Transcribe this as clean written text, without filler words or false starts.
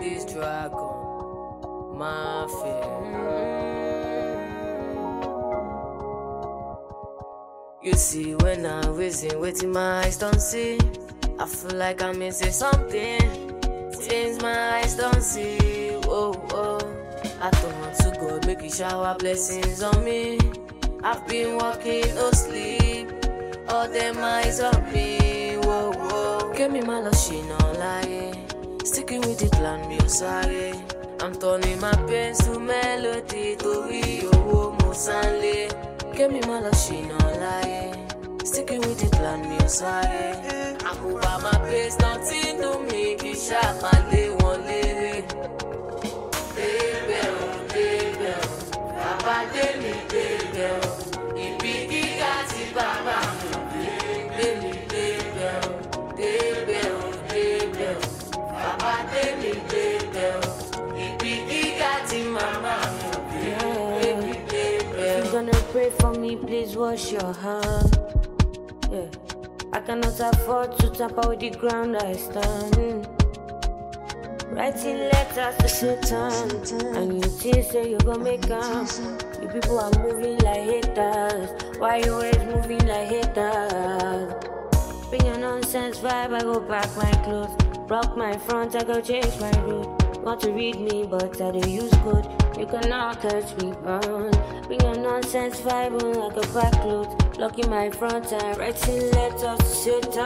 this dragon, my You see, when I'm raising, waiting, my eyes don't see. I feel like I'm missing something. Things my eyes don't see. Whoa, whoa. I don't want to God, make you shower blessings on me. I've been walking, no sleep. All them eyes on me. Whoa, whoa. Give me my lotion on lie. Sticking with the plan, me sorry. I'm turning my pains to melody. To we oh, Mosanle. Give me my lotion on lie. Sticking with the plan, me sorry. I move out my pace, nothing to me. Kisha, my day one lady. Papa de mi baby, ibigi gati baba mi baby, Papa de mi baby, ibigi gati mama mi baby. You're gonna pray for me, please wash your hands. Yeah, I cannot afford to tamper with the ground I stand. Writing letters to Satan, and you think say you gon' make them. You people are moving like haters. Why you always moving like haters? Bring your nonsense vibe, I go back my clothes. Block my front, I go change my route. Want to read me, but I don't use good. You cannot catch me on. Bring your nonsense vibe on like a back clothes. Blocking my front and writing letters to Satan.